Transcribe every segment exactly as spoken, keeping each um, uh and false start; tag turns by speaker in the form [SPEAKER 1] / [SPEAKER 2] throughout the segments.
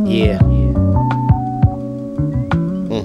[SPEAKER 1] Yeah. Mm.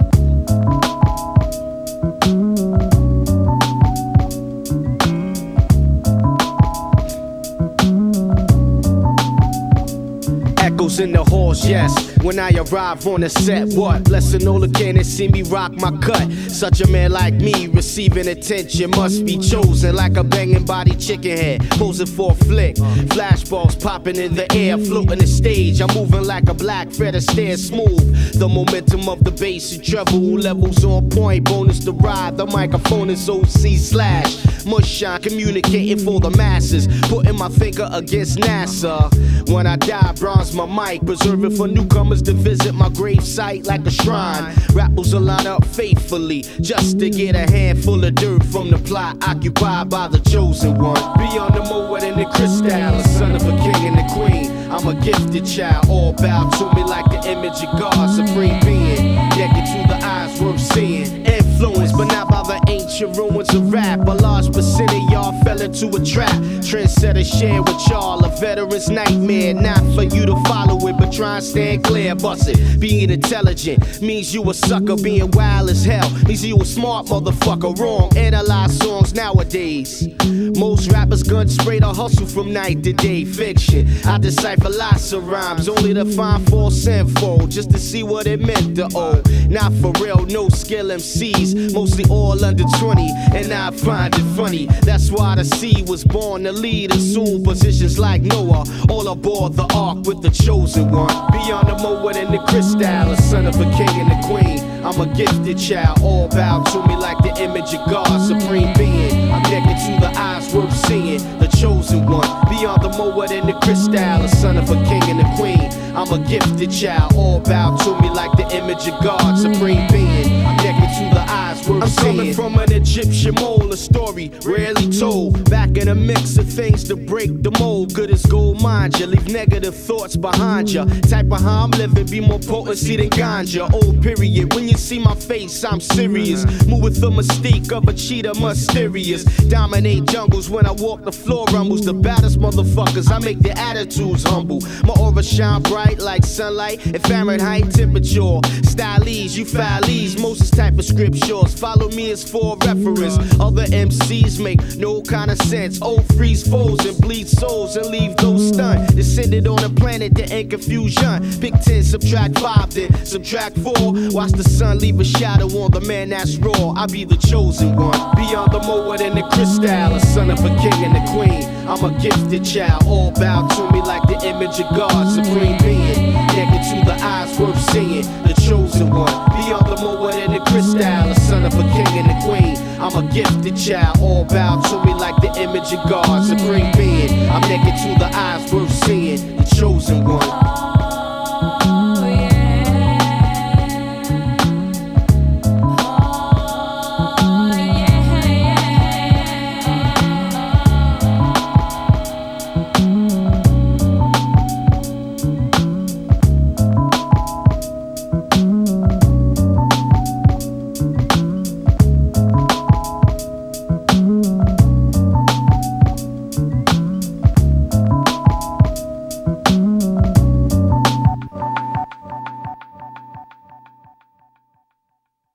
[SPEAKER 1] Echoes in the halls, yes. When I arrive on the set, what? Blessing all the can see me rock my cut. Such a man like me, receiving attention, must be chosen like a banging body chicken head. Posing for a flick, flashballs popping in the air, floating the stage. I'm moving like a black feather, stare smooth. The momentum of the bass and treble levels on point. Bonus to ride, the microphone is O C slash Mushshine, communicating for the masses, putting my finger against NASA. When I die, bronze my mic, preserving for newcomers to visit my grave site like a shrine. Rappers will line up faithfully just to get a handful of dirt from the plot occupied by the chosen one. Beyond the moat and the crystal, a son of a king and a queen. I'm a gifted child, all bow to me like the image of God, supreme being. Naked to the eyes worth seeing. Influenced, but not by the ancient ruins of rap. A large percent of y'all fell into a trap. Trendsetter share with y'all, a veteran's nightmare. Not for you to follow it, but try and stand clear. Bust it. Being intelligent means you a sucker. Being wild as hell means you a smart motherfucker. Wrong, analyze songs nowadays. Most rappers gun spray to hustle from night to day. Fiction, I decipher lots of rhymes, only to find false info, just to see what it meant to owe. Not for real, no skill M Cs, mostly all under twenty, and I find it funny. That's why the seed was born to lead, assume positions like Noah, all aboard the ark with the chosen one. Beyond the moat and the crystal, a son of a king and a queen. I'm a gifted child, all bow to me like the image of God, supreme being. I'm naked to the eyes worth seeing, the chosen one. Beyond the moat and the crystal, a son of a king and a queen. I'm a gifted child, all bow to me like the image of God, supreme being. I'm naked to the eyes worth I'm seeing. Coming from an Egyptian mold, a story rarely told. Back in a mix of things to break the mold. Good as gold, mind you, leave negative thoughts behind you. Type of how I'm living, be more potency than ganja. Old period, when you see my face, I'm serious. Move with the mystique of a cheetah, mysterious. Dominate jungles when I walk the floor rumbles. The baddest motherfuckers, I make their attitudes humble. My aura shine bright like sunlight and Fahrenheit temperature. Stylies, you fillies, Moses type of scriptures. Follow me as for reference. Other M Cs make no kind of sense. Old freeze foes and bleed souls and leave those stunned. Descended on a planet that ain't confusion. Pick ten, subtract five, then subtract four. Watch the sun leave a shadow on the man that's raw. I be the chosen one. Beyond the moat and the crystal, a son of a king and a queen. I'm a gifted child, all bow to me like the image of God, supreme being. Naked to the eyes worth seeing, the chosen one. Beyond the moat and the crystal, a son of a king and a queen. I'm a gifted child, all bow to me like the image of God, supreme being. I'm naked to the eyes worth seeing, the chosen one.